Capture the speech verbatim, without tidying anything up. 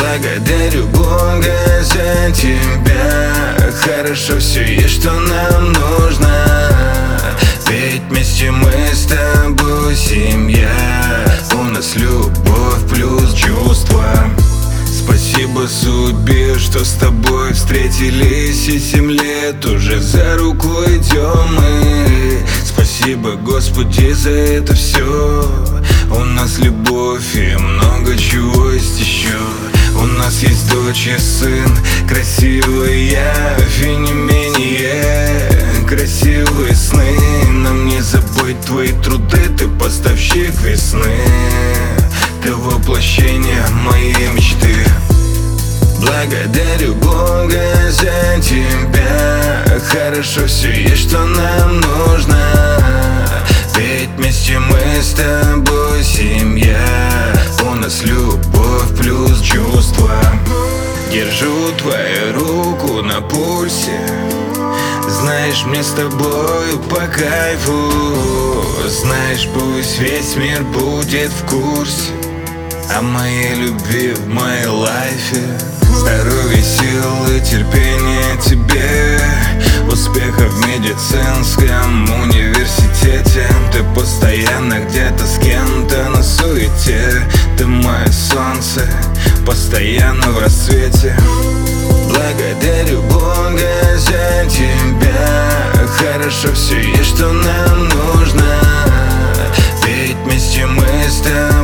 Благодарю Бога за тебя. Хорошо все есть, что нам нужно. Ведь вместе мы с тобой семья. У нас любовь плюс чувства. Спасибо судьбе, что с тобой встретились, и семь лет уже за руку идем мы. Спасибо, Господи, за это все. У нас любовь и много чего есть еще. У нас есть дочь и сын, красивые, и не менее красивые сны. Нам не забыть твои труды, ты поставщик весны. Ты воплощение моей мечты. Благодарю Бога за тебя. Хорошо все есть, что нам нужно. Ведь вместе мы с тобой семья. У нас любовь плюс чувства. Держу твою руку на пульсе. Знаешь, мне с тобою по кайфу. Знаешь, пусть весь мир будет в курсе о моей любви в моей лайфе. Здоровья, силы, терпения тебе. Успеха в медицинском университете. Ты постоянно где-то с кем-то на суете. Ты мое солнце, постоянно в расцвете. Благодарю Бога за тебя. Хорошо все есть, что нам нужно. Ведь вместе мы с тобой